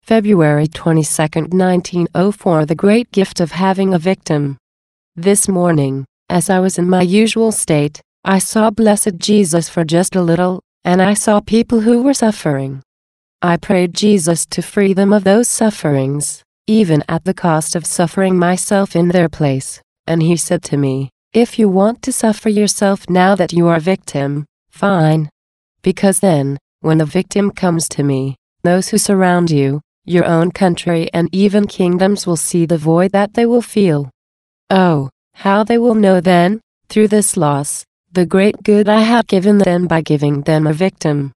February 22, 1904. The great gift of having a victim. This morning, as I was in my usual state, I saw Blessed Jesus for just a little, and I saw people who were suffering. I prayed Jesus to free them of those sufferings, even at the cost of suffering myself in their place, and he said to me, "If you want to suffer yourself now that you are a victim, fine. Because then, when the victim comes to me, those who surround you, your own country and even kingdoms will see the void that they will feel. Oh, how they will know then, through this loss, the great good I have given them by giving them a victim."